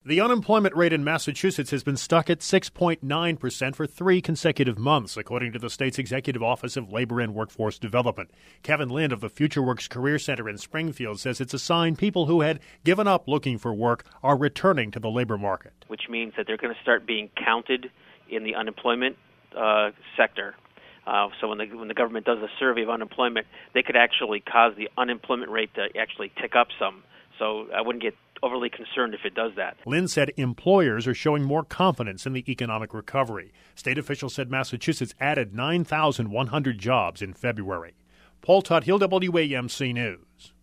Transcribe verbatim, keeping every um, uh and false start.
The unemployment rate in Massachusetts has been stuck at six point nine percent for three consecutive months, according to the state's Executive Office of Labor and Workforce Development. Kevin Lind of the FutureWorks Career Center in Springfield says it's a sign people who had given up looking for work are returning to the labor market. Which means that they're going to start being counted in the unemployment uh, sector. Uh, so when the, when the government does a survey of unemployment, they could actually cause the unemployment rate to actually tick up some. So I wouldn't get overly concerned if it does that. Lynn said employers are showing more confidence in the economic recovery. State officials said Massachusetts added nine thousand one hundred jobs in February. Paul Tuthill, W A M C News.